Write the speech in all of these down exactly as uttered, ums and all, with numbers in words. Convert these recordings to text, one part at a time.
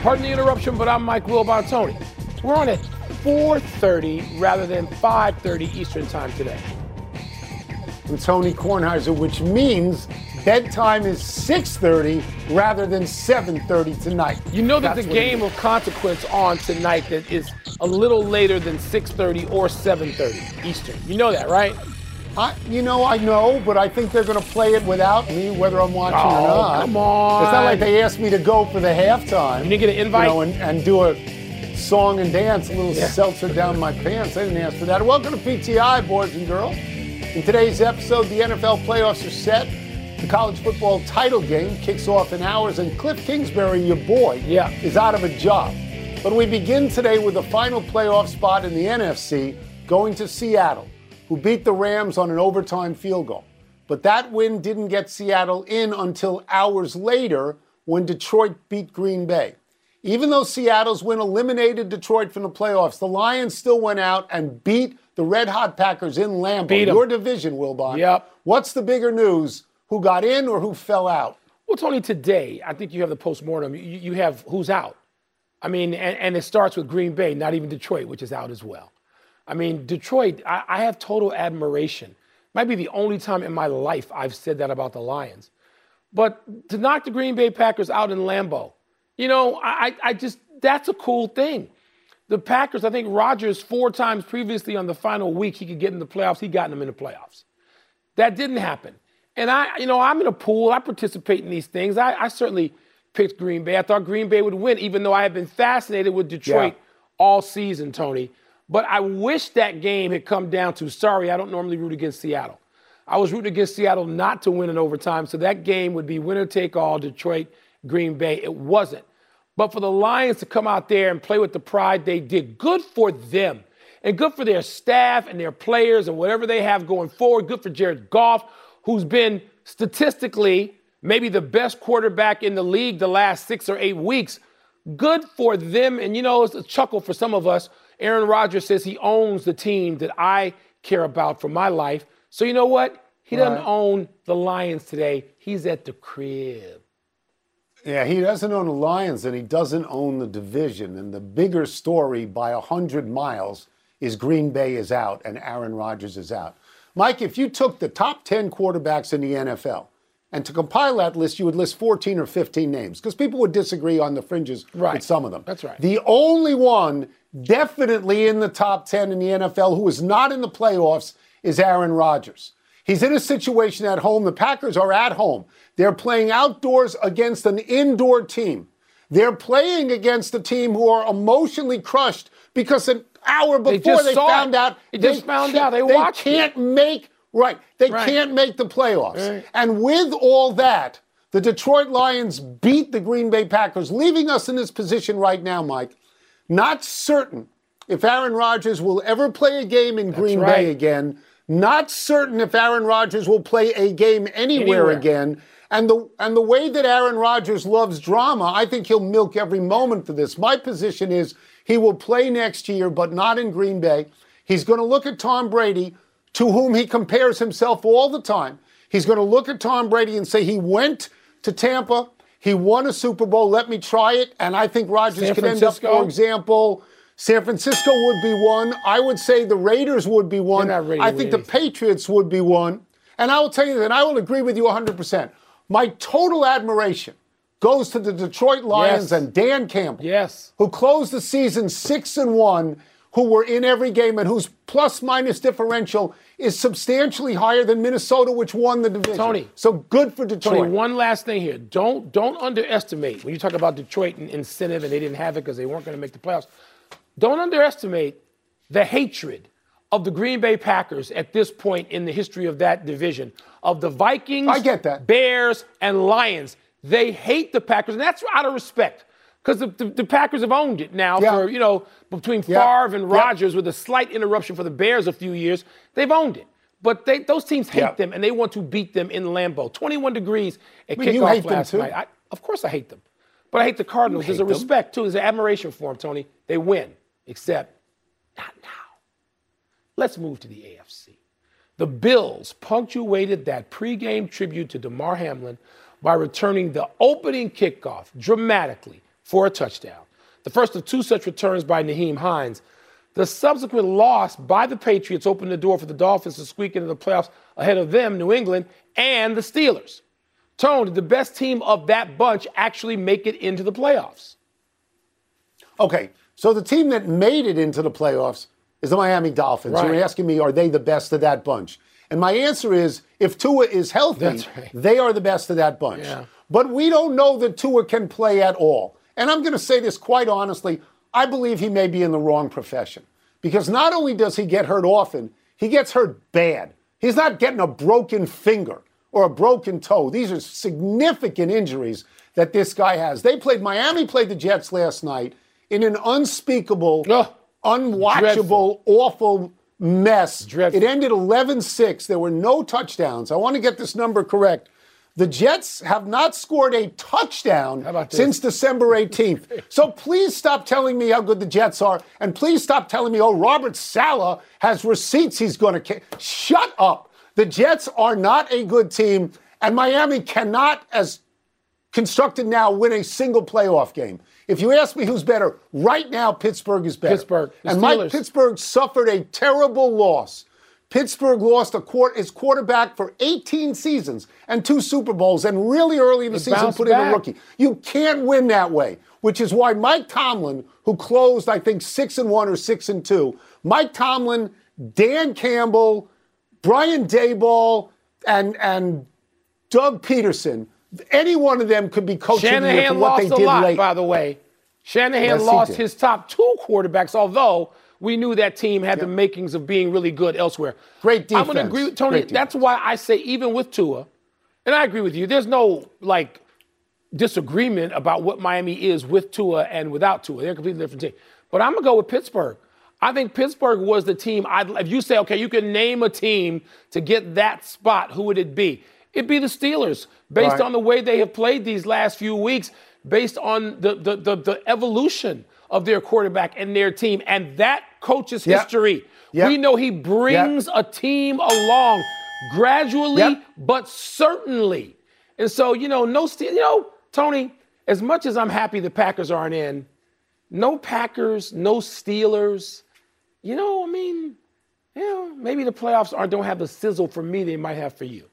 Pardon the interruption, but I'm Mike Wilbon. Tony, we're on at four thirty rather than five thirty Eastern time today. I'm Tony Kornheiser, which means bedtime is six thirty rather than seven thirty tonight. You know that That's the game of consequence on tonight that is a little later than six thirty or seven thirty Eastern. You know that, right? I, you know, I know, but I think they're going to play it without me, whether I'm watching oh, or not. Come on. It's not like they asked me to go for the halftime. You didn't get an invite? You know, and, and do a song and dance, a little yeah. seltzer down my pants. I didn't ask for that. Welcome to P T I, boys and girls. In today's episode, the N F L playoffs are set. The college football title game kicks off in hours, and Cliff Kingsbury, your boy, yeah. is out of a job. But we begin today with the final playoff spot in the N F C, going to Seattle, who beat the Rams on an overtime field goal. But that win didn't get Seattle in until hours later when Detroit beat Green Bay. Even though Seattle's win eliminated Detroit from the playoffs, the Lions still went out and beat the Red Hot Packers in Lambeau. Your division, Wilbon. Yep. What's the bigger news? Who got in or who fell out? Well, Tony, today, I think you have the postmortem. You, you have who's out. I mean, and, and it starts with Green Bay, not even Detroit, which is out as well. I mean, Detroit, I, I have total admiration. Might be the only time in my life I've said that about the Lions. But to knock the Green Bay Packers out in Lambeau, you know, I, I just, that's a cool thing. The Packers, I think Rodgers four times previously on the final week he could get in the playoffs, he got them in the playoffs. That didn't happen. And I, you know, I'm in a pool. I participate in these things. I, I certainly picked Green Bay. I thought Green Bay would win, even though I have been fascinated with Detroit yeah. all season, Tony. But I wish that game had come down to, sorry, I don't normally root against Seattle. I was rooting against Seattle not to win in overtime, so that game would be winner take all, Detroit, Green Bay. It wasn't. But for the Lions to come out there and play with the pride they did, good for them. And good for their staff and their players and whatever they have going forward. Good for Jared Goff, who's been statistically maybe the best quarterback in the league the last six or eight weeks. Good for them. And, you know, it's a chuckle for some of us. Aaron Rodgers says he owns the team that I care about for my life. So you know what? He doesn't right. own the Lions today. He's at the crib. Yeah, he doesn't own the Lions, and he doesn't own the division. And the bigger story by one hundred miles is Green Bay is out and Aaron Rodgers is out. Mike, if you took the top ten quarterbacks in the N F L, and to compile that list, you would list fourteen or fifteen names, because people would disagree on the fringes right. with some of them. That's right. The only one definitely in the top ten in the N F L who is not in the playoffs is Aaron Rodgers. He's in a situation at home. The Packers are at home. They're playing outdoors against an indoor team. They're playing against a team who are emotionally crushed because an hour before they, they found it. out they just found out they, they watched can't it. make right. They right. can't make the playoffs. Right. And with all that, the Detroit Lions beat the Green Bay Packers, leaving us in this position right now, Mike. Not certain if Aaron Rodgers will ever play a game in That's Green right. Bay again. Not certain if Aaron Rodgers will play a game anywhere, anywhere again. And the and the way that Aaron Rodgers loves drama, I think he'll milk every moment for this. My position is he will play next year, but not in Green Bay. He's going to look at Tom Brady, to whom he compares himself all the time. He's going to look at Tom Brady and say he went to Tampa, he won a Super Bowl, let me try it. And I think Rodgers could end up, for example, San Francisco would be one. I would say the Raiders would be one. I think the Patriots would be one. And I will tell you that I will agree with you one hundred percent. My total admiration goes to the Detroit Lions yes. and Dan Campbell, yes. who closed the season six and one, who were in every game and whose plus-minus differential is substantially higher than Minnesota, which won the division. Tony. So good for Detroit. Tony, one last thing here. Don't, don't underestimate, when you talk about Detroit and incentive and they didn't have it because they weren't going to make the playoffs, don't underestimate the hatred of the Green Bay Packers at this point in the history of that division, of the Vikings, I get that. Bears, and Lions. They hate the Packers, and that's out of respect because the, the, the Packers have owned it now yeah. for, you know, between Favre yeah. and Rodgers yeah. with a slight interruption for the Bears a few years. They've owned it. But they, those teams hate yeah. them, and they want to beat them in Lambeau. twenty-one degrees at I mean, kickoff last them too. night. I, of course I hate them. But I hate the Cardinals. There's a respect, them. too. There's an admiration for them, Tony. They win, except not now. Let's move to the A F C. The Bills punctuated that pregame tribute to Damar Hamlin by returning the opening kickoff dramatically, for a touchdown. The first of two such returns by Nyheim Hines. The subsequent loss by the Patriots opened the door for the Dolphins to squeak into the playoffs ahead of them, New England, and the Steelers. Tone, did the best team of that bunch actually make it into the playoffs? Okay, so the team that made it into the playoffs is the Miami Dolphins. Right. You're asking me, are they the best of that bunch? And my answer is, if Tua is healthy, right. they are the best of that bunch. Yeah. But we don't know that Tua can play at all. And I'm going to say this quite honestly, I believe he may be in the wrong profession. Because not only does he get hurt often, he gets hurt bad. He's not getting a broken finger or a broken toe. These are significant injuries that this guy has. They played, Miami played the Jets last night in an unspeakable, oh, unwatchable, dreadful. awful mess. Dreadful. It ended eleven six. There were no touchdowns. I want to get this number correct. The Jets have not scored a touchdown since December eighteenth. So please stop telling me how good the Jets are, and please stop telling me, oh, Robert Saleh has receipts he's going to... Ca-. Shut up. The Jets are not a good team, and Miami cannot, as constructed now, win a single playoff game. If you ask me who's better, right now Pittsburgh is better. Pittsburgh. The and Steelers. Mike Pittsburgh suffered a terrible loss. Pittsburgh lost a quart- his quarterback for eighteen seasons and two Super Bowls, and really early in the It season bounced put in a back. rookie. You can't win that way, which is why Mike Tomlin, who closed, I think, six and one or six and two, Mike Tomlin, Dan Campbell, Brian Daboll, and and Doug Peterson, any one of them could be coaching Shanahan for what lost they a did lot, late. by the way. Shanahan Yes, he lost did. his top two quarterbacks, although we knew that team had the makings of being really good elsewhere. Great defense. I'm going to agree with Tony. Great That's why I say even with Tua, and I agree with you, there's no, like, disagreement about what Miami is with Tua and without Tua. They're a completely different team. But I'm going to go with Pittsburgh. I think Pittsburgh was the team, I'd, if you say, okay, you can name a team to get that spot, who would it be? It'd be the Steelers, based Right. on the way they have played these last few weeks, based on the, the, the, the evolution of their quarterback and their team, and that coach's Yep. history. Yep. We know he brings a team along gradually, Yep. but certainly. And so, you know, no, Ste- you know, Tony, as much as I'm happy the Packers aren't in, no Packers, no Steelers, you know, I mean, you know, maybe the playoffs aren't, don't have the sizzle for me they might have for you.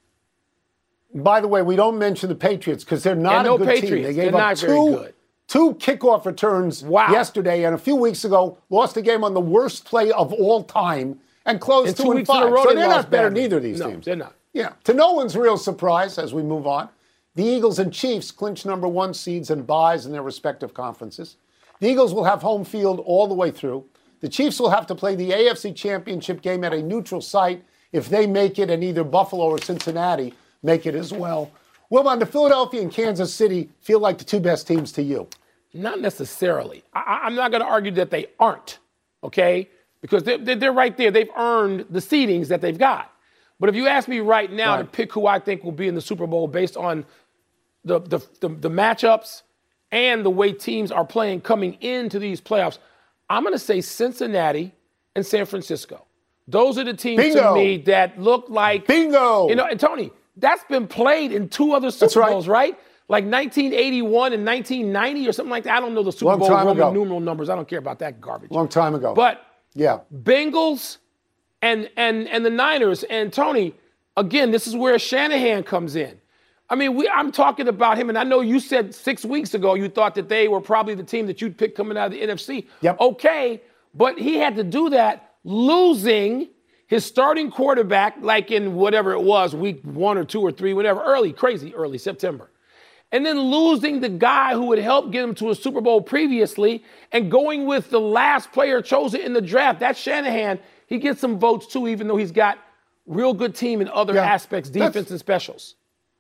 By the way, we don't mention the Patriots because they're not And no a good Patriots. team. They gave They're up not very two, good. two kickoff returns Wow. yesterday, and a few weeks ago lost a game on the worst play of all time and closed And two, two and weeks in a five. row, so they they're lost not better than badly. either of these No, teams. they're not. Yeah. To no one's real surprise, as we move on, the Eagles and Chiefs clinch number one seeds and byes in their respective conferences. The Eagles will have home field all the way through. The Chiefs will have to play the A F C Championship game at a neutral site if they make it, and either Buffalo or Cincinnati make it as well. Wilbon, do Philadelphia and Kansas City feel like the two best teams to you? Not necessarily. I, I'm not going to argue that they aren't, okay? Because they're, they're, they're right there. They've earned the seedings that they've got. But if you ask me right now Right. to pick who I think will be in the Super Bowl based on the, the, the, the matchups and the way teams are playing coming into these playoffs, I'm going to say Cincinnati and San Francisco. Those are the teams Bingo. to me that look like... Bingo! You know, and Tony, that's been played in two other Super That's right. Bowls, right? Like nineteen eighty-one and nineteen ninety or something like that. I don't know the Super Long Bowl time Roman ago. numeral numbers. I don't care about that garbage. Long time ago. But yeah. Bengals and and and the Niners and Tony, again, this is where Shanahan comes in. I mean, we I'm talking about him, and I know you said six weeks ago you thought that they were probably the team that you'd pick coming out of the N F C. Yep. Okay, but he had to do that losing his starting quarterback, like in whatever it was, week one or two or three, whatever, early, crazy early, September. And then losing the guy who would help get him to a Super Bowl previously and going with the last player chosen in the draft. That's Shanahan. He gets some votes too, even though he's got real good team in other Yeah, aspects, defense that's- and specials.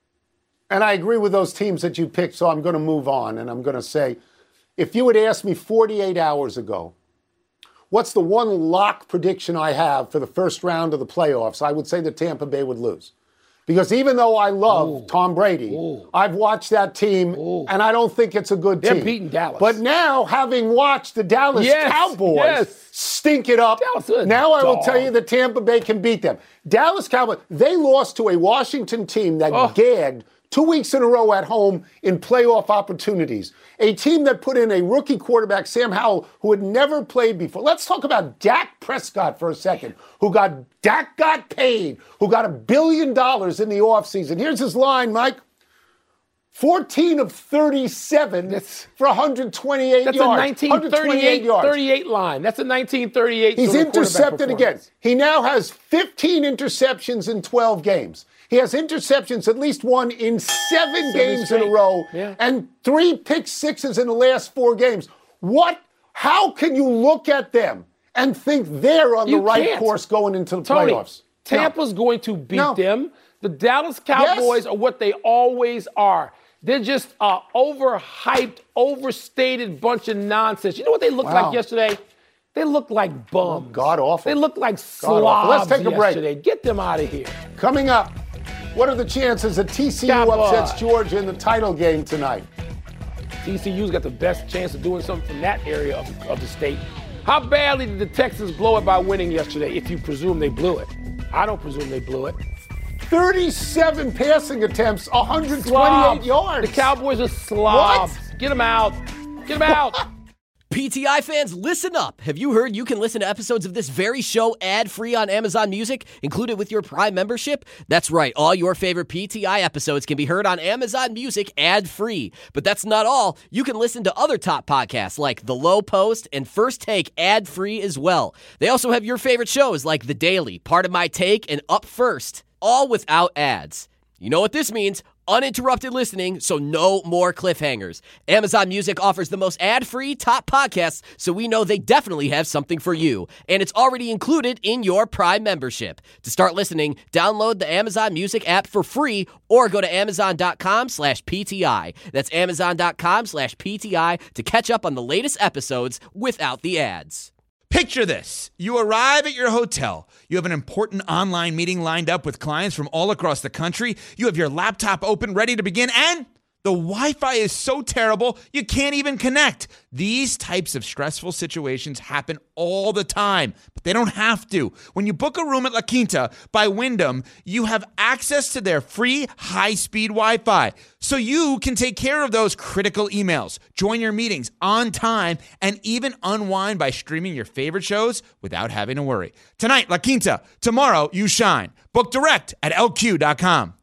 And I agree with those teams that you picked, so I'm going to move on. And I'm going to say, if you had asked me forty-eight hours ago, what's the one lock prediction I have for the first round of the playoffs, I would say that Tampa Bay would lose. Because even though I love Ooh. Tom Brady, Ooh. I've watched that team, Ooh. and I don't think it's a good They're team. beating Dallas. But now, having watched the Dallas Yes, Cowboys yes. stink it up, Dallas is a now I will dog. tell you that Tampa Bay can beat them. Dallas Cowboys, they lost to a Washington team that Oh. gagged two weeks in a row at home in playoff opportunities. A team that put in a rookie quarterback, Sam Howell, who had never played before. Let's talk about Dak Prescott for a second, who got, Dak got paid, who got a billion dollars in the offseason. Here's his line, Mike. fourteen of thirty-seven that's, for one hundred twenty-eight that's yards. That's a nineteen thirty-eight, thirty-eight line. That's a nineteen thirty-eight. He's intercepted again. He now has fifteen interceptions in twelve games. He has interceptions, at least one, in seven, seven games straight. in a row, yeah. and three pick sixes in the last four games. What? How can you look at them and think they're on you the right can't. course going into the Tony, playoffs? Tampa's no. going to beat no. them. The Dallas Cowboys yes. are what they always are. They're just an overhyped, overstated bunch of nonsense. You know what they looked wow. like yesterday? They looked like bums. Oh, God awful. They looked like slobs Let's take a yesterday. break. Get them out of here. Coming up, what are the chances that T C U Cowboy. upsets Georgia in the title game tonight? T C U's got the best chance of doing something from that area of, of the state. How badly did the Texans blow it by winning yesterday, if you presume they blew it? I don't presume they blew it. thirty-seven passing attempts, one hundred twenty-eight slobs. yards. The Cowboys are slobs. What? Get them out. Get them out. P T I fans, listen up. Have you heard you can listen to episodes of this very show ad-free on Amazon Music, included with your Prime membership? That's right. All your favorite P T I episodes can be heard on Amazon Music ad-free. But that's not all. You can listen to other top podcasts like The Low Post and First Take ad-free as well. They also have your favorite shows like The Daily, Part of My Take, and Up First, all without ads. You know what this means? Uninterrupted listening, so no more cliffhangers. Amazon Music offers the most ad-free top podcasts, so we know they definitely have something for you. And it's already included in your Prime membership. To start listening, download the Amazon Music app for free or go to amazon.com slash PTI. That's amazon.com slash PTI to catch up on the latest episodes without the ads. Picture this. You arrive at your hotel. You have an important online meeting lined up with clients from all across the country. You have your laptop open, ready to begin, and the Wi-Fi is so terrible, you can't even connect. These types of stressful situations happen all the time, but they don't have to. When you book a room at La Quinta by Wyndham, you have access to their free high-speed Wi-Fi, so you can take care of those critical emails, join your meetings on time, and even unwind by streaming your favorite shows without having to worry. Tonight, La Quinta. Tomorrow, you shine. Book direct at L Q dot com.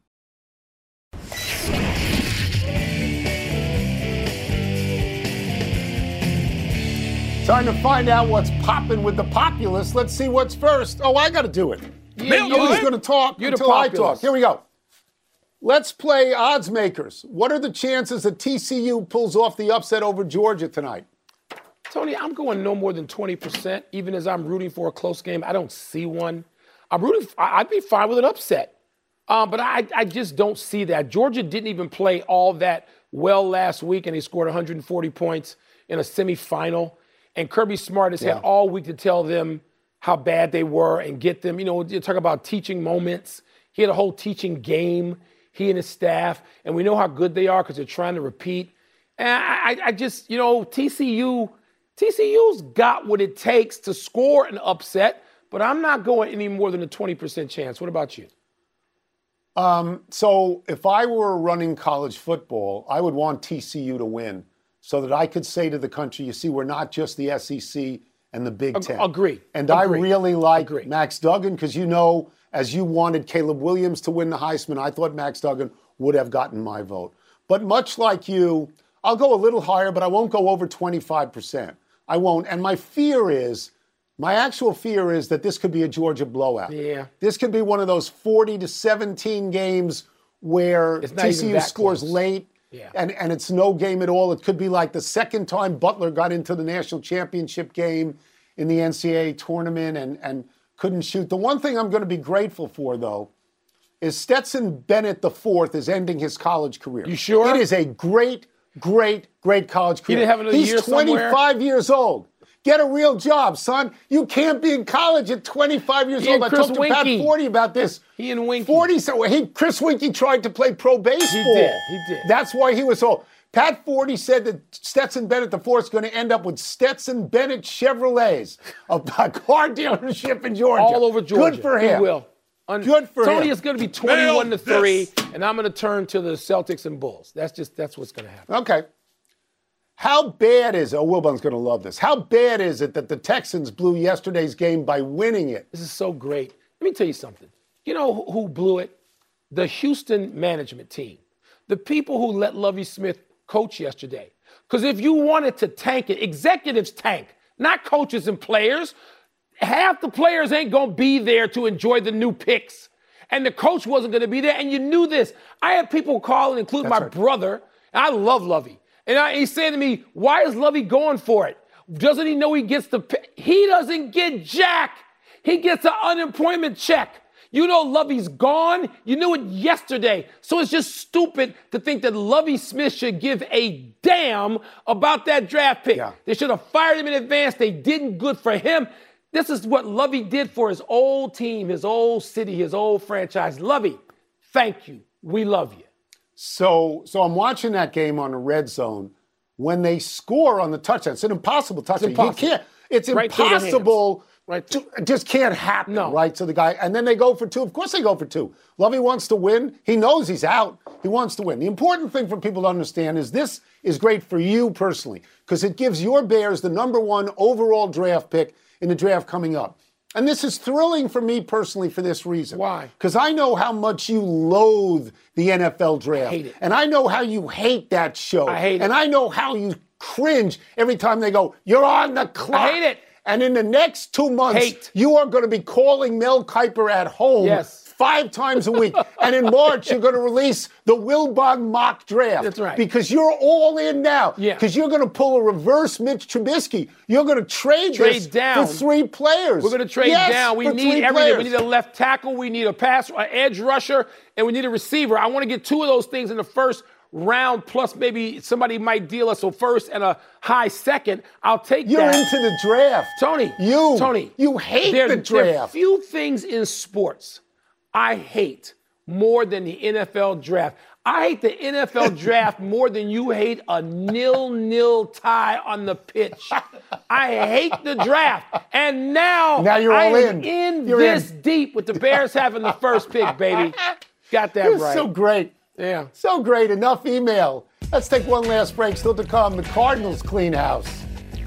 Time to find out what's popping with the populace. Let's see what's first. Oh, I got to do it. Yeah, Nobody's going to talk You're until the I populace. talk. Here we go. Let's play odds makers. What are the chances that T C U pulls off the upset over Georgia tonight? Tony, I'm going no more than twenty percent, even as I'm rooting for a close game. I don't see one. I'm rooting. For, I'd be fine with an upset, um, but I, I just don't see that. Georgia didn't even play all that well last week, and they scored one hundred forty points in a semifinal. And Kirby Smart has Yeah. had all week to tell them how bad they were and get them. You know, you talk about teaching moments. He had a whole teaching game, he and his staff, and we know how good they are because they're trying to repeat. And I, I, I just, you know, T C U, T C U's got what it takes to score an upset, but I'm not going any more than a twenty percent chance. What about you? Um, so if I were running college football, I would want T C U to win so that I could say to the country, you see, we're not just the S E C and the Big Ten. Agree. And Agree. I really like Agree. Max Duggan because, you know, as you wanted Caleb Williams to win the Heisman, I thought Max Duggan would have gotten my vote. But much like you, I'll go a little higher, but I won't go over twenty-five percent. I won't. And my fear is, my actual fear is that this could be a Georgia blowout. Yeah. This could be one of those forty to seventeen games where It's not T even C U that scores close. late. Yeah. And, and it's no game at all. It could be like the second time Butler got into the national championship game in the N C double A tournament and, and couldn't shoot. The one thing I'm going to be grateful for, though, is Stetson Bennett the fourth is ending his college career. You sure? It is a great, great, great college career. didn't have another He's year somewhere? twenty-five years old. Get a real job, son. You can't be in college at twenty-five years He old. and I Chris talked to Pat Winkie. Forty about this. He and Winkie. Forty. So he, Chris Winkie tried to play pro baseball. He did, he did. That's why he was so. Pat Forty said that Stetson Bennett the fourth is going to end up with Stetson Bennett Chevrolets, a, a car dealership in Georgia. All over Georgia. Good for him. He will. Un- Good for Tony, him. it's going to be twenty-one to three, this. and I'm going to turn to the Celtics and Bulls. That's just that's what's going to happen. Okay. How bad is it? Oh, Wilbon's going to love this. How bad is it that the Texans blew yesterday's game by winning it? This is so great. Let me tell you something. You know who, who blew it? The Houston management team. The people who let Lovie Smith coach yesterday. Because if you wanted to tank it, executives tank, not coaches and players. Half the players ain't going to be there to enjoy the new picks. And the coach wasn't going to be there, and you knew this. I had people calling, including That's my right. brother, and I love Lovie. And I, he's saying to me, why is Lovie going for it? Doesn't he know he gets the pick? He doesn't get jack. He gets an unemployment check. You know Lovie's gone. You knew it yesterday. So it's just stupid to think that Lovie Smith should give a damn about that draft pick. Yeah. They should have fired him in advance. They didn't. Good for him. This is what Lovie did for his old team, his old city, his old franchise. Lovie, thank you. We love you. So, so I'm watching that game on the red zone. When they score on the touchdown, it's an impossible touchdown. impossible. You can't. It's Right through their hands. impossible. Right to, it just can't happen, No. right? So the guy, and then they go for two. Of course they go for two. Lovie wants to win. He knows he's out. He wants to win. The important thing for people to understand is this is great for you personally because it gives your Bears the number one overall draft pick in the draft coming up. And this is thrilling for me personally for this reason. Why? Because I know how much you loathe the N F L draft. I hate it. And I know how you hate that show. I hate it. And I know how you cringe every time they go, you're on the clock. I hate it. And in the next two months, Hate. you are going to be calling Mel Kiper at home Yes. five times a week. And in March, you're going to release the Wilbon mock draft. That's right. Because you're all in now. Yeah. Because you're going to pull a reverse Mitch Trubisky. You're going to trade, Trade this down. for three players. We're going to trade Yes, down. We for need three everything. players. We need a left tackle. We need a pass, an edge rusher, and we need a receiver. I want to get two of those things in the first round, plus maybe somebody might deal us a first and a high second. I'll take You're that. into the draft. Tony. You. Tony. You hate there, the There are draft. few things in sports I hate more than the N F L draft. I hate the N F L draft more than you hate a nil-nil tie on the pitch. I hate the draft. And now, Now you're I all am in. in You're this in. deep with the Bears having the first pick, baby. Got that You're right. so great. Yeah. So great. Enough email. Let's take one last break. Still to come. The Cardinals clean house.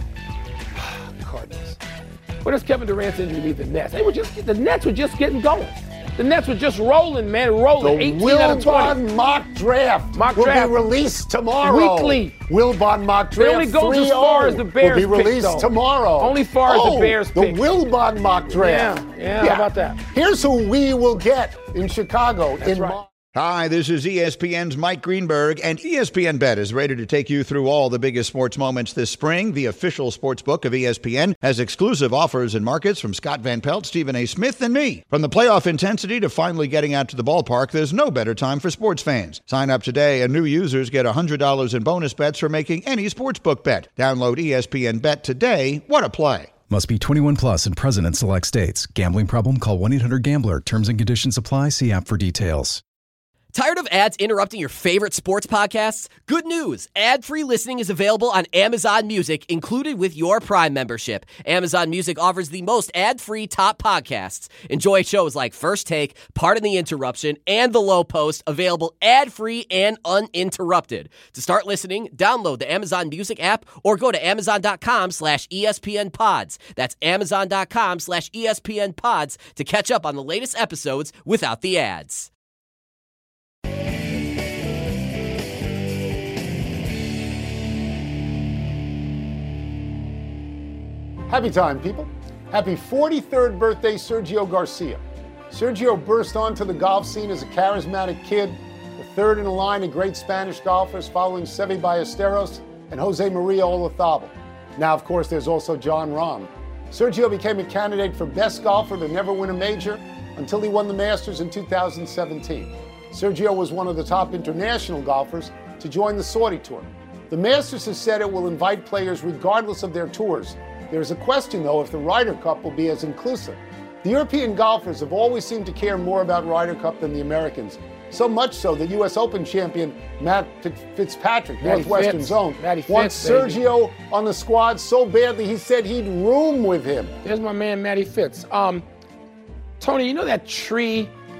Cardinals. When does Kevin Durant's injury leave the Nets? They were just the Nets were just getting going. The Nets were just rolling, man, rolling. The eighteen out of twenty. Wilbon mock draft Mock will draft. be released tomorrow. Weekly. Wilbon mock draft. They only goes as three oh far as the Bears will be pick, released though. tomorrow. Only far as the Oh, Bears the pick. Wilbon mock draft. Yeah, yeah, how about that? Here's who we will get in Chicago in right. March. Hi, this is E S P N's Mike Greenberg, and E S P N Bet is ready to take you through all the biggest sports moments this spring. The official sports book of E S P N has exclusive offers and markets from Scott Van Pelt, Stephen A. Smith, and me. From the playoff intensity to finally getting out to the ballpark, there's no better time for sports fans. Sign up today, and new users get one hundred dollars in bonus bets for making any sportsbook bet. Download E S P N Bet today. What a play. Must be twenty-one plus and present in select states. Gambling problem? Call one eight hundred gambler. Terms and conditions apply. See app for details. Tired of ads interrupting your favorite sports podcasts? Good news! Ad-free listening is available on Amazon Music, included with your Prime membership. Amazon Music offers the most ad-free top podcasts. Enjoy shows like First Take, Pardon the Interruption, and The Low Post, available ad-free and uninterrupted. To start listening, download the Amazon Music app or go to amazon.com slash ESPN pods. That's amazon.com slash ESPN pods to catch up on the latest episodes without the ads. Happy time, people. Happy forty-third birthday, Sergio Garcia. Sergio burst onto the golf scene as a charismatic kid, the third in a line of great Spanish golfers following Seve Ballesteros and Jose Maria Olazabal. Now, of course, there's also John Rahm. Sergio became a candidate for best golfer to never win a major until he won the Masters in two thousand seventeen. Sergio was one of the top international golfers to join the Saudi Tour. The Masters has said it will invite players regardless of their tours. There's a question, though, if the Ryder Cup will be as inclusive. The European golfers have always seemed to care more about Ryder Cup than the Americans. So much so that U S Open champion Matt Fitzpatrick, Matty Northwestern Fitz. Zone, Matty wants Fitz, baby. Sergio on the squad so badly he said he'd room with him. There's my man, Matty Fitz. Um, Tony, you know that tree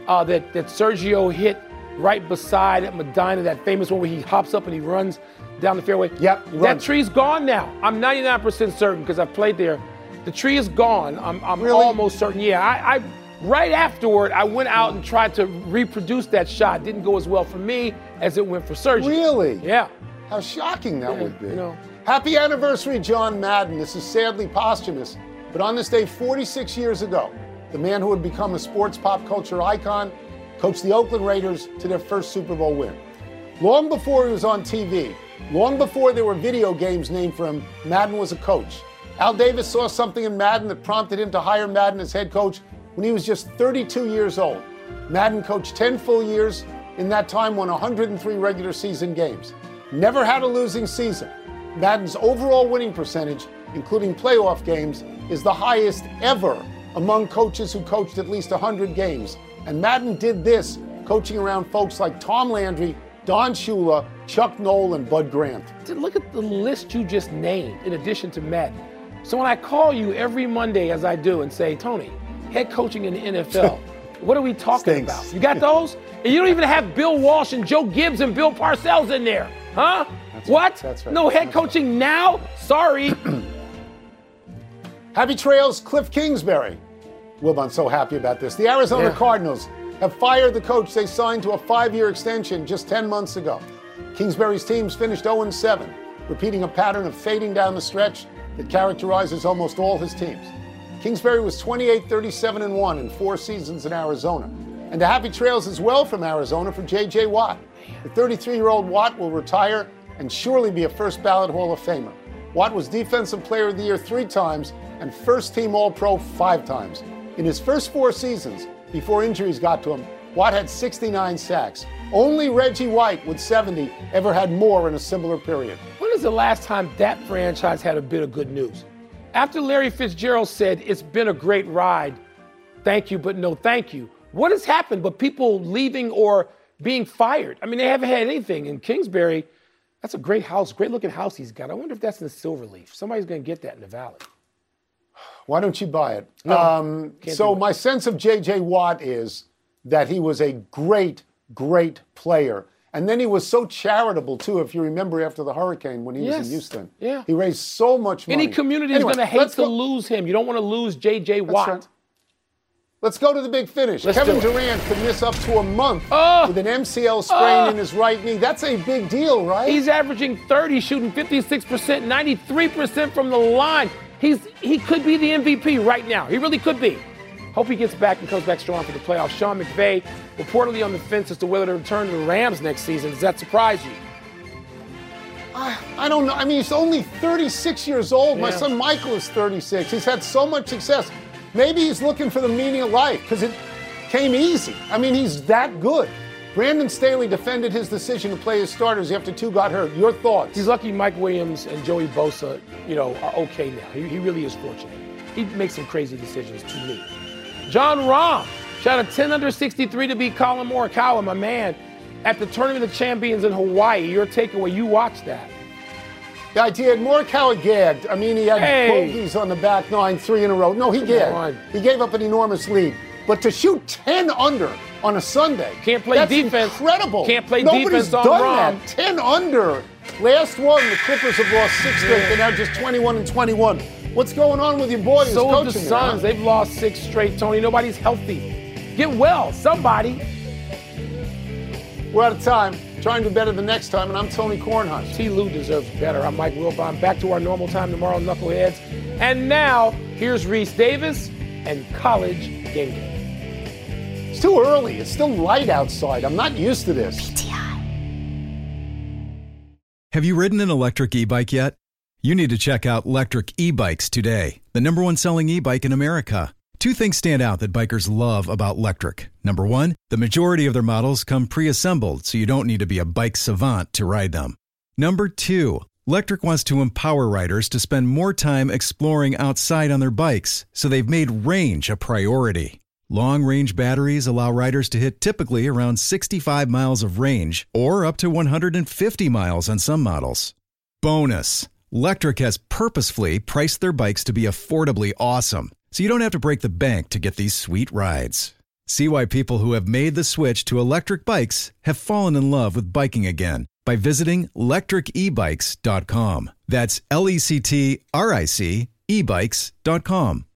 uh, that, that Sergio hit right beside at Medina, that famous one where he hops up and he runs down the fairway. Yep. That tree's gone now. I'm ninety-nine percent certain because I've played there. The tree is gone. I'm, I'm Really? almost certain. Yeah, I, I right afterward, I went out and tried to reproduce that shot. Didn't go as well for me as it went for Sergio. Really? Yeah. How shocking that Yeah, would be. you know. Happy anniversary, John Madden. This is sadly posthumous, but on this day forty-six years ago, the man who would become a sports pop culture icon coached the Oakland Raiders to their first Super Bowl win. Long before he was on T V, long before there were video games named for him, Madden was a coach. Al Davis saw something in Madden that prompted him to hire Madden as head coach when he was just thirty-two years old. Madden coached ten full years. In that time, won one hundred three regular season games. Never had a losing season. Madden's overall winning percentage, including playoff games, is the highest ever among coaches who coached at least one hundred games. And Madden did this, coaching around folks like Tom Landry, Don Shula, Chuck Noll, and Bud Grant. Look at the list you just named in addition to Madden. So when I call you every Monday, as I do, and say, Tony, head coaching in the N F L, what are we talking Stinks. about? You got those? And you don't even have Bill Walsh and Joe Gibbs and Bill Parcells in there, huh? That's what? Right. That's right. No head That's coaching right. now? Sorry. Happy trails, Cliff Kingsbury. Wilb, I'm so happy about this. The Arizona Yeah. Cardinals have fired the coach they signed to a five-year extension just ten months ago. Kingsbury's teams finished oh and seven, repeating a pattern of fading down the stretch that characterizes almost all his teams. Kingsbury was twenty-eight, thirty-seven, and one in four seasons in Arizona. And the happy trails as well from Arizona for J J. Watt. The thirty-three-year-old Watt will retire and surely be a first ballot Hall of Famer. Watt was Defensive Player of the Year three times and First Team All-Pro five times. In his first four seasons, before injuries got to him, Watt had sixty-nine sacks. Only Reggie White, with seventy, ever had more in a similar period. When is the last time that franchise had a bit of good news? After Larry Fitzgerald said, it's been a great ride, thank you, but no thank you. What has happened but people leaving or being fired? I mean, they haven't had anything. And Kingsbury, that's a great house, great looking house he's got. I wonder if that's in the Silverleaf. Somebody's going to get that in the Valley. Why don't you buy it? No, um, can't so do it. my sense of J J. Watt is that he was a great, great player. And then he was so charitable, too, if you remember after the hurricane when he Yes. was in Houston. Yeah. He raised so much money. Any community Anyway, is going to hate let's to go- lose him. You don't want to lose J J. Watt. right. Let's go to the big finish. Let's Kevin do it. Durant could miss up to a month Oh. with an M C L sprain Oh. in his right knee. That's a big deal, right? He's averaging thirty, shooting fifty-six percent, ninety-three percent from the line. He's He could be the M V P right now. He really could be. Hope he gets back and comes back strong for the playoffs. Sean McVay reportedly on the fence as to whether to return to the Rams next season. Does that surprise you? I, I don't know. I mean, he's only thirty-six years old. My Yeah. son Michael is thirty-six. He's had so much success. Maybe he's looking for the meaning of life because it came easy. I mean, he's that good. Brandon Staley defended his decision to play his starters after two got hurt. Your thoughts? He's lucky Mike Williams and Joey Bosa, you know, are okay now. He, he really is fortunate. He makes some crazy decisions to me. John Rahm shot a ten under sixty-three to beat Colin Morikawa, my man, at the Tournament of Champions in Hawaii. Your takeaway, you watched that. The idea, Morikawa gagged. I mean, he had Hey. bogeys on the back nine, three in a row. No, he on. gagged. He gave up an enormous lead. But to shoot ten under on a Sunday, Can't play that's defense. incredible. Can't play Nobody's defense on done Rahm. that. ten under. Last one, the Clippers have lost six straight. They're now just twenty-one and twenty-one. What's going on with your boy who's So have the coaching there, huh? Suns. They've lost six straight, Tony. Nobody's healthy. Get well, somebody. We're out of time. Trying to do better the next time, and I'm Tony Kornheiser. T. Lou deserves better. I'm Mike Wilbon. Back to our normal time tomorrow, Knuckleheads. And now, here's Reese Davis and College Game Day. It's too early. It's still light outside. I'm not used to this. Have you ridden an electric e-bike yet? You need to check out Lectric E-Bikes today, the number one selling e-bike in America. Two things stand out that bikers love about Lectric. Number one, the majority of their models come pre-assembled, so you don't need to be a bike savant to ride them. Number two, Lectric wants to empower riders to spend more time exploring outside on their bikes, so they've made range a priority. Long-range batteries allow riders to hit typically around sixty-five miles of range, or up to one hundred fifty miles on some models. Bonus, Lectric has purposefully priced their bikes to be affordably awesome, so you don't have to break the bank to get these sweet rides. See why people who have made the switch to electric bikes have fallen in love with biking again by visiting lectric e bikes dot com. That's L E C T R I C e bikes dot com.